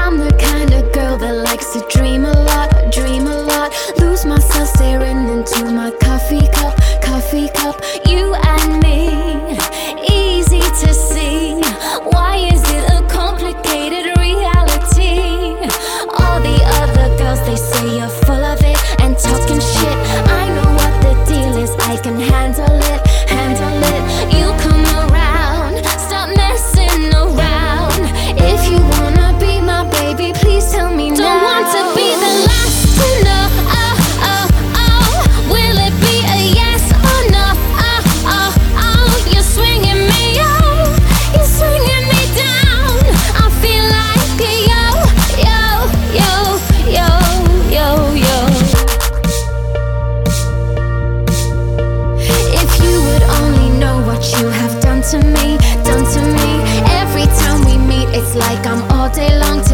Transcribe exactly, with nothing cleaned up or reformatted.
I'm the kind of girl that likes to dream a lot, dream a lot. Lose myself staring into my coffee cup, coffee cup. You and me, easy to see. Why is it a complicated reality? All the other girls, they say you're full of it and talking shit. I know what the deal is, I can handle it, handle it. You come around, stop messing around. If you wanna be my baby, please tell me now. Don't want to be the last to know. Oh, oh, oh. Will it be a yes or no? Oh, oh, oh. You're swinging me, oh. You're swinging me down. I feel like a yo, yo, yo, yo, yo, yo. If you would only know what you have done to me, done to me. Every time we meet, it's like I'm all day long